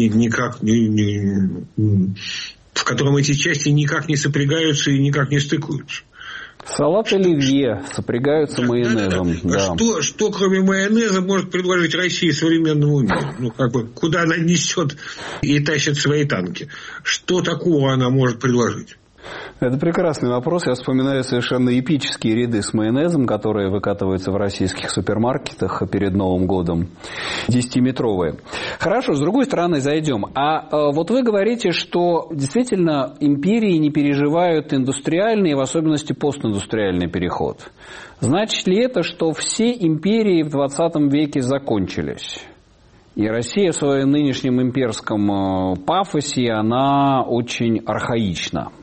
в котором эти части никак не сопрягаются и никак не стыкуются. Салат оливье сопрягаются майонезом. Да. Что кроме майонеза может предложить Россия современному миру? Куда она несет и тащит свои танки? Что такого она может предложить? Это прекрасный вопрос. Я вспоминаю совершенно эпические ряды с майонезом, которые выкатываются в российских супермаркетах перед Новым годом. 10-метровые. Хорошо, с другой стороны зайдем. Вот вы говорите, что действительно империи не переживают индустриальный, в особенности постиндустриальный переход. Значит ли это, что все империи в 20 веке закончились? И Россия в своем нынешнем имперском пафосе, она очень архаична.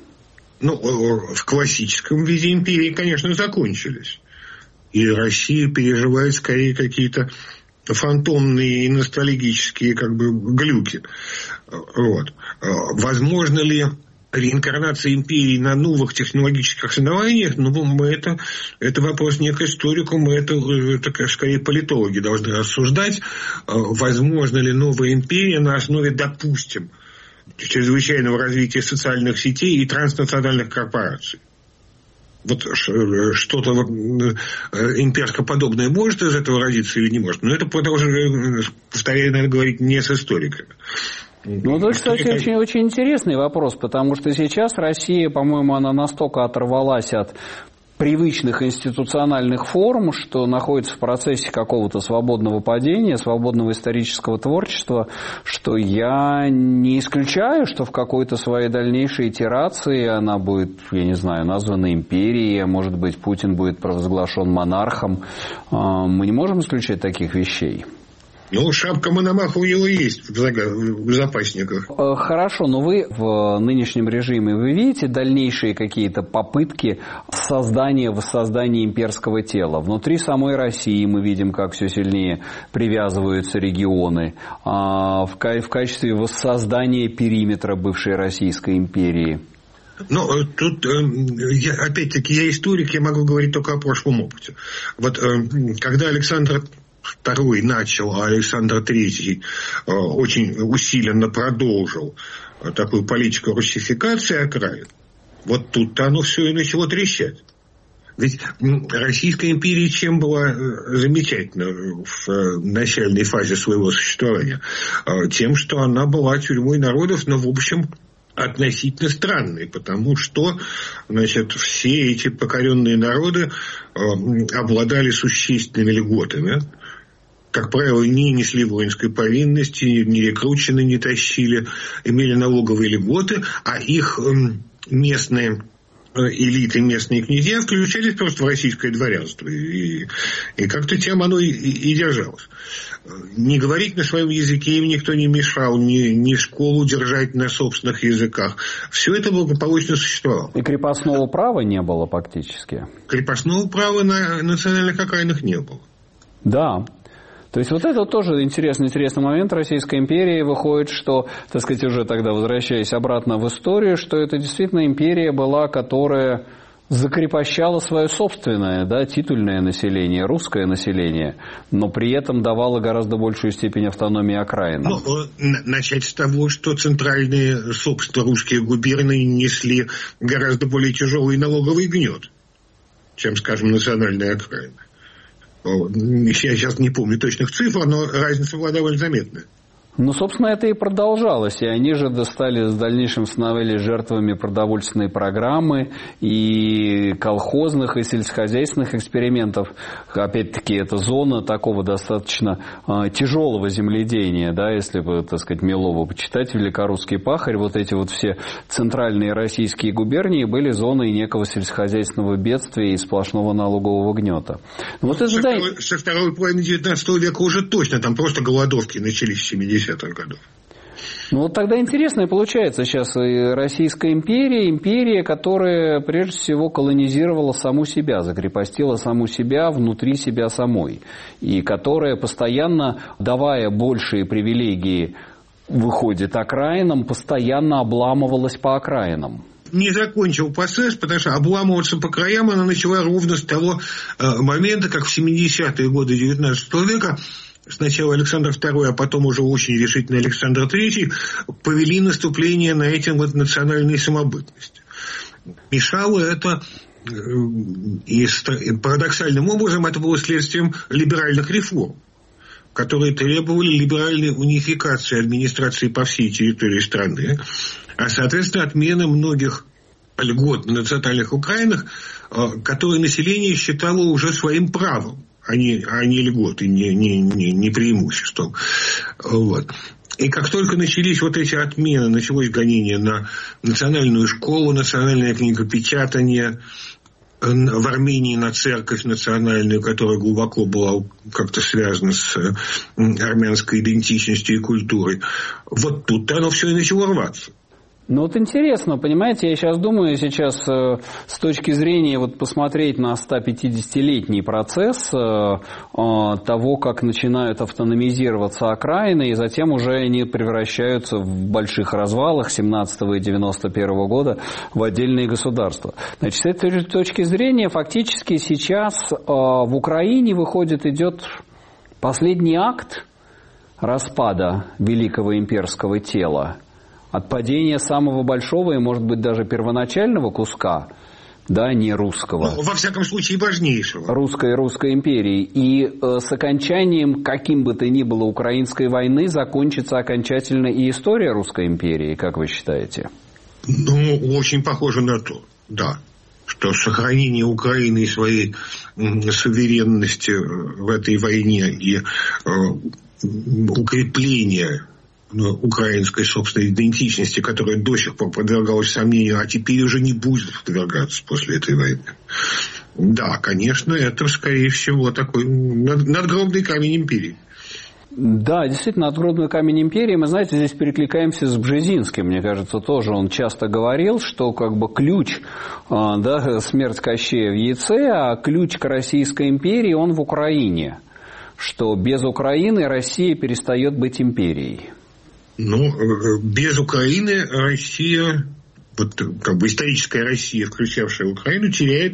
В классическом виде империи, конечно, закончились. И Россия переживает скорее какие-то фантомные и ностальгические глюки. Вот. Возможно ли реинкарнация империи на новых технологических основаниях? Это вопрос не к историку, это скорее политологи должны рассуждать. Возможно ли новая империя на основе, допустим, чрезвычайного развития социальных сетей и транснациональных корпораций. Вот что-то имперско-подобное может из этого родиться или не может. Но это, повторяю, надо говорить не с историками. Это, кстати, очень интересный вопрос, потому что сейчас Россия, по-моему, она настолько оторвалась от привычных институциональных форм, что находится в процессе какого-то свободного падения, свободного исторического творчества, что я не исключаю, что в какой-то своей дальнейшей итерации она будет, я не знаю, названа империей, а может быть, Путин будет провозглашен монархом. Мы не можем исключать таких вещей. Шапка Мономаха у него есть в запасниках. Хорошо, но вы в нынешнем режиме, вы видите дальнейшие какие-то попытки воссоздания имперского тела? Внутри самой России мы видим, как все сильнее привязываются регионы. В качестве воссоздания периметра бывшей Российской империи. Тут, опять-таки, я историк, я могу говорить только о прошлом опыте. Вот когда Александр II начал, а Александр III очень усиленно продолжил такую политику руссификации окраин, вот тут-то оно все и начало трещать. Ведь Российская империя чем была замечательна в начальной фазе своего существования? Тем, что она была тюрьмой народов, но, в общем, относительно странной, потому что, все эти покоренные народы обладали существенными льготами. Как правило, не несли воинской повинности, не рекручены, не тащили, имели налоговые льготы, а их местные элиты, местные князья включались просто в российское дворянство. И как-то тем оно и держалось. Не говорить на своем языке им никто не мешал, ни школу держать на собственных языках. Все это благополучно существовало. И крепостного права не было фактически. Крепостного права на национальных окраинах не было. Да. То есть вот это тоже интересный момент Российской империи. Выходит, что, так сказать, уже тогда возвращаясь обратно в историю, что это действительно империя была, которая закрепощала свое собственное, да, титульное население, русское население, но при этом давала гораздо большую степень автономии окраинам. Начать с того, что центральные, собственно, русские губернии несли гораздо более тяжелый налоговый гнет, чем, скажем, национальные окраины. Я сейчас не помню точных цифр, но разница была довольно заметная. Ну, собственно, это и продолжалось. И они же в дальнейшем становились жертвами продовольственной программы и колхозных, и сельскохозяйственных экспериментов. Опять-таки, это зона такого достаточно тяжелого земледения, да, если бы, так сказать, Милова почитать, «Великорусский пахарь», вот эти вот все центральные российские губернии были зоной некого сельскохозяйственного бедствия и сплошного налогового гнета. Вот со второй половины XIX века уже точно, там просто голодовки начались в 70-х годов. Ну вот тогда интересно получается сейчас и Российская империя, которая прежде всего колонизировала саму себя, закрепостила саму себя внутри себя самой, и которая постоянно, давая большие привилегии, выходит, окраинам, постоянно обламывалась по окраинам. Не закончил процесс, потому что обламываться по краям она начала ровно с того момента, как в 70-е годы XIX века сначала Александр II, а потом уже очень решительно Александр III повели наступление на эти вот национальные самобытности. Мешало это, и парадоксальным образом это было следствием либеральных реформ, которые требовали либеральной унификации администрации по всей территории страны, а, соответственно, отмены многих льгот на национальных окраинах, которые население считало уже своим правом, а не льготы, не преимуществом. Вот. И как только начались вот эти отмены, началось гонение на национальную школу, национальное книгопечатание, в Армении на церковь национальную, которая глубоко была как-то связана с армянской идентичностью и культурой, вот тут оно все и начало рваться. Ну вот интересно, понимаете, я сейчас думаю, с точки зрения вот посмотреть на 150-летний процесс того, как начинают автономизироваться окраины, и затем уже они превращаются в больших развалах 17-го и 91-го года в отдельные государства. Значит, с этой точки зрения фактически сейчас в Украине идет последний акт распада великого имперского тела, от падения самого большого и, может быть, даже первоначального куска, да, не русского. Ну, во всяком случае, важнейшего. Русской империи. И с окончанием, каким бы то ни было, украинской войны закончится окончательно и история русской империи, как вы считаете? Ну, очень похоже на то, да. Что сохранение Украины и своей суверенности в этой войне и укрепление украинской собственной идентичности, которая до сих пор подвергалась сомнению, а теперь уже не будет подвергаться после этой войны. Да, конечно, это, скорее всего, такой надгробный камень империи. Да, действительно, надгробный камень империи. Мы, знаете, здесь перекликаемся с Бжезинским. Мне кажется, тоже он часто говорил, что как бы ключ, да, смерть Кощея в яйце, а ключ к Российской империи, он в Украине. Что без Украины Россия перестает быть империей. Ну, без Украины Россия, вот как бы историческая Россия, включавшая Украину, теряет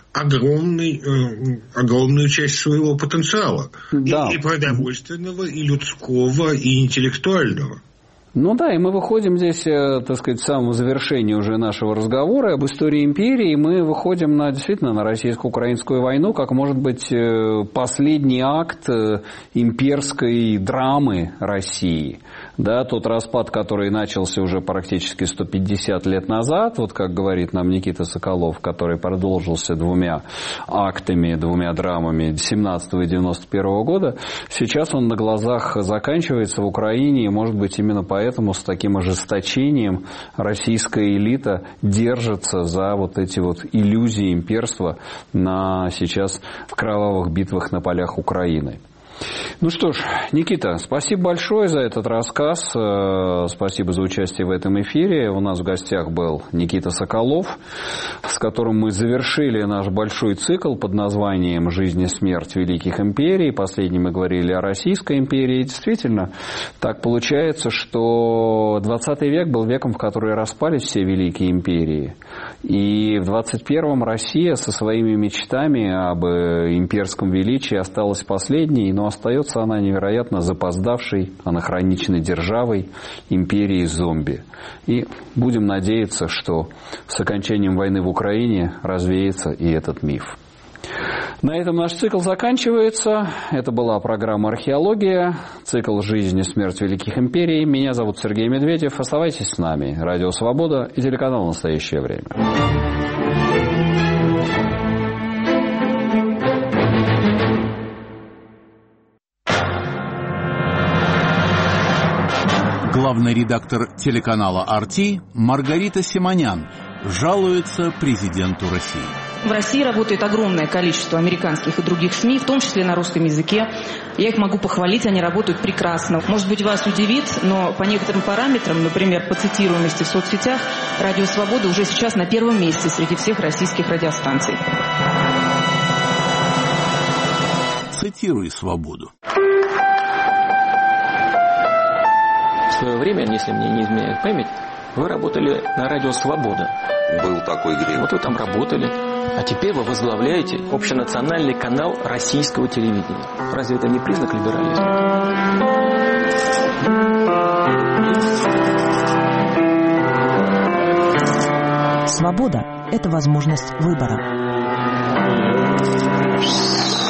огромную часть своего потенциала. Да. И продовольственного, и людского, и интеллектуального. Ну да, и мы выходим здесь, так сказать, в самом завершении уже нашего разговора об истории империи, и мы выходим действительно на российско-украинскую войну, как, может быть, последний акт имперской драмы России. Да, тот распад, который начался уже практически 150 лет назад, вот как говорит нам Никита Соколов, который продолжился 2 актами, 2 драмами 17 и 91 года, сейчас он на глазах заканчивается в Украине, и, может быть, именно поэтому с таким ожесточением российская элита держится за вот эти вот иллюзии имперства сейчас в кровавых битвах на полях Украины. Ну что ж, Никита, спасибо большое за этот рассказ, спасибо за участие в этом эфире. У нас в гостях был Никита Соколов, с которым мы завершили наш большой цикл под названием «Жизнь и смерть великих империй». Последним мы говорили о Российской империи. И действительно, так получается, что 20 век был веком, в который распались все великие империи. И в 21-м Россия со своими мечтами об имперском величии осталась последней, но остается она невероятно запоздавшей, анахроничной державой, империей зомби. И будем надеяться, что с окончанием войны в Украине развеется и этот миф. На этом наш цикл заканчивается. Это была программа «Археология», цикл «Жизнь и смерть великих империй». Меня зовут Сергей Медведев. Оставайтесь с нами. Радио «Свобода» и телеканал «Настоящее время». Главный редактор телеканала «Арти» Маргарита Симонян жалуется президенту России. В России работает огромное количество американских и других СМИ, в том числе на русском языке. Я их могу похвалить, они работают прекрасно. Может быть, вас удивит, но по некоторым параметрам, например, по цитируемости в соцсетях, «Радио Свобода» уже сейчас на 1-м месте среди всех российских радиостанций. Цитируй «Свободу». В свое время, если мне не изменяет память, вы работали на радио «Свобода». Был такой грех. Вот вы там работали. А теперь вы возглавляете общенациональный канал российского телевидения. Разве это не признак либерализма? Свобода – это возможность выбора.